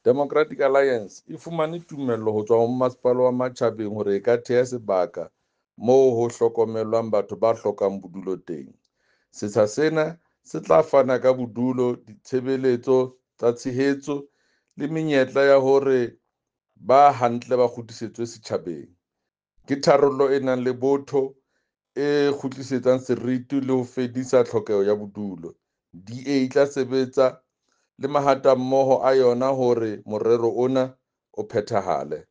Democratic Alliance e fumane tumello ho tswa ho Masepala wa Matjhabeng hore e ka theha sebaka moo ho hlokomelwang batho ba hlokang bodulo teng. Setsha sena se tla fana ka bodulo, ditshebeletso tsa tshehetso le menyetla ya hore ba hantle ba kgutlisetswe setjhabeng. Ke tharollo e nang le botho, e kgutlisetsang seriti le ho fedisa tlhokeho ya bodulo. DA e tla sebetsa le mahatammoho a yona hore morero ona o phethahale.